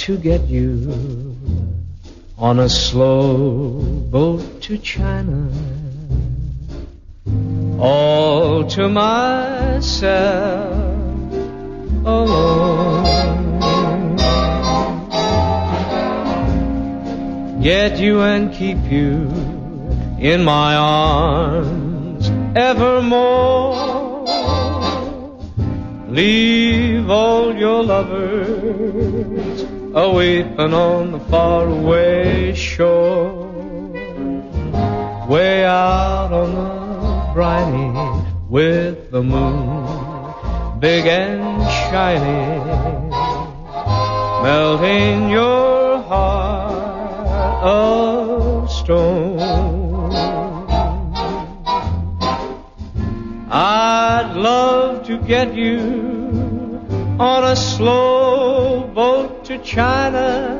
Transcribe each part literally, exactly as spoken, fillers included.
to get you on a slow boat to China, all to myself alone. Get you and keep you in my arms evermore. Leave all your lovers a-weepin' on the faraway shore, way out on the briny with the moon big and shiny, melting your heart of stone. I'd love to get you on a slow boat to China,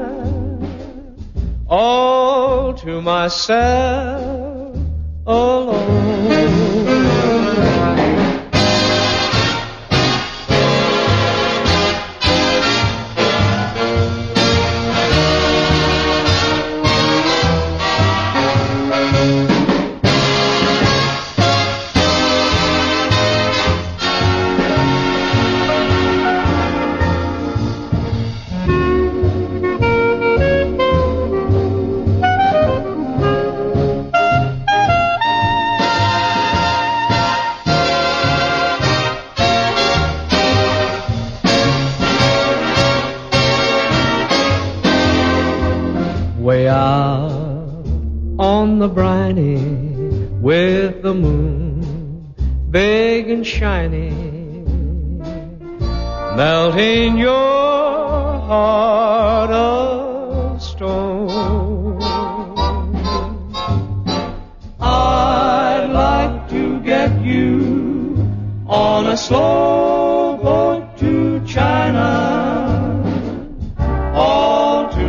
all to myself alone. Way out on the briny with the moon big and shiny, melting your heart of stone. I'd like to get you on a slow boat to China, all to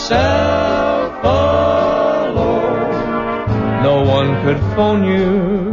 myself alone. No one could phone you